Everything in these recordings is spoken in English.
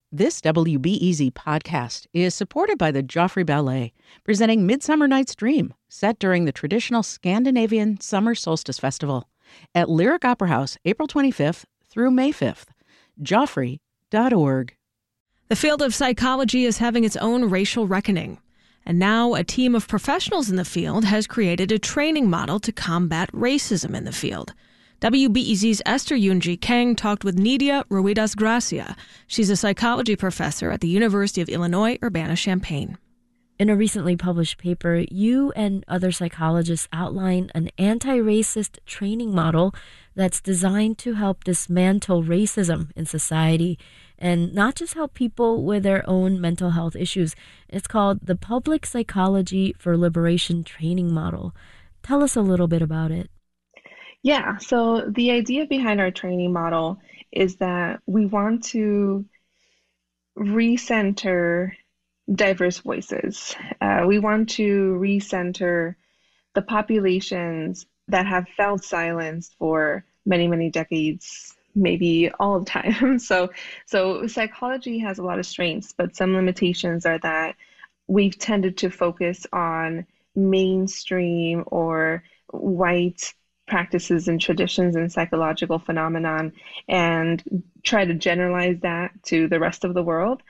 This WBEZ podcast is supported by the Joffrey Ballet, presenting Midsummer Night's Dream, set during the traditional Scandinavian Summer Solstice Festival at Lyric Opera House, April 25th through May 5th. Joffrey.org. The field of psychology is having its own racial reckoning. And now a team of professionals in the field has created a training model to combat racism in the field. WBEZ's Esther Yunji Kang talked with Nidia Ruidas-Gracia. She's a psychology professor at the University of Illinois, Urbana-Champaign. In a recently published paper, you and other psychologists outline an anti-racist training model that's designed to help dismantle racism in society and not just help people with their own mental health issues. It's called the Public Psychology for Liberation Training Model. Tell us a little bit about it. Yeah, so the idea behind our training model is that we want to recenter diverse voices. We want to recenter the populations that have felt silenced for many, many decades, maybe all the time. So psychology has a lot of strengths, but some limitations are that we've tended to focus on mainstream or white practices and traditions and psychological phenomenon and try to generalize that to the rest of the world.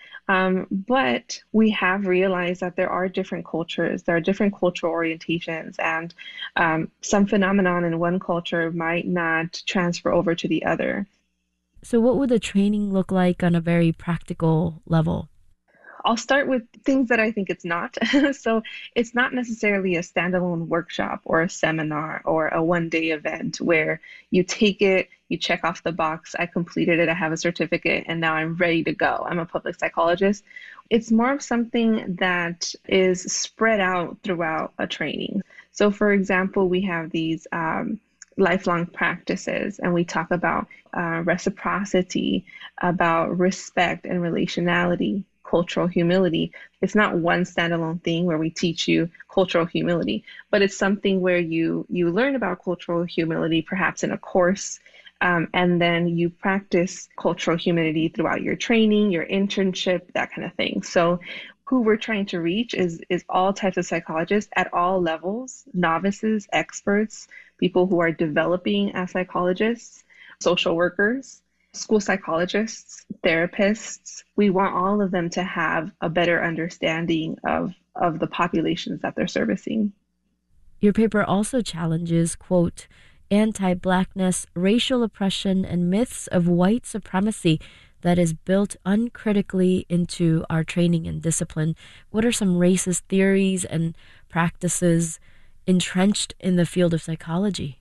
But we have realized that there are different cultures, there are different cultural orientations, and some phenomenon in one culture might not transfer over to the other. So what would the training look like on a very practical level? I'll start with things that I think it's not. So it's not necessarily a standalone workshop or a seminar or a one-day event where you take it, you check off the box, I completed it, I have a certificate, and now I'm ready to go. I'm a public psychologist. It's more of something that is spread out throughout a training. So for example, we have these lifelong practices, and we talk about reciprocity, about respect and relationality, cultural humility. It's not one standalone thing where we teach you cultural humility, but it's something where you learn about cultural humility perhaps in a course, and then you practice cultural humility throughout your training, your internship, that kind of thing. So who we're trying to reach is all types of psychologists at all levels, novices, experts, people who are developing as psychologists, social workers, school psychologists, therapists. We want all of them to have a better understanding of the populations that they're servicing. Your paper also challenges, quote, anti-Blackness, racial oppression, and myths of white supremacy that is built uncritically into our training and discipline. What are some racist theories and practices entrenched in the field of psychology?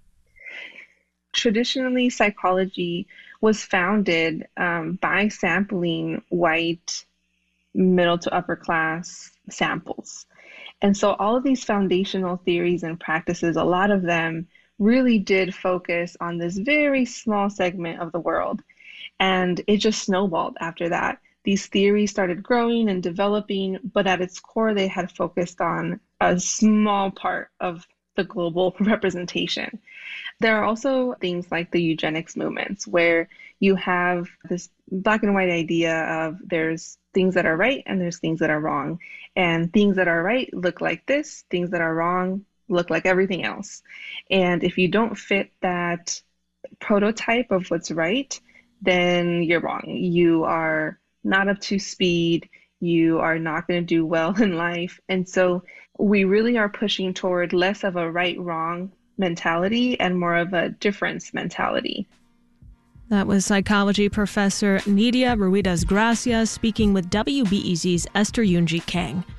Traditionally, psychology was founded by sampling white middle to upper class samples. And so all of these foundational theories and practices, a lot of them really did focus on this very small segment of the world. And it just snowballed after that. These theories started growing and developing, but at its core, they had focused on a small part of the global representation. There are also things like the eugenics movements, where you have this black and white idea of there's things that are right and there's things that are wrong. And things that are right look like this, things that are wrong look like everything else. And if you don't fit that prototype of what's right, then you're wrong. You are not up to speed. You are not going to do well in life. And so we really are pushing toward less of a right-wrong mentality and more of a difference mentality. That was psychology professor Nidia Ruidas-Gracia speaking with WBEZ's Esther Yunji Kang.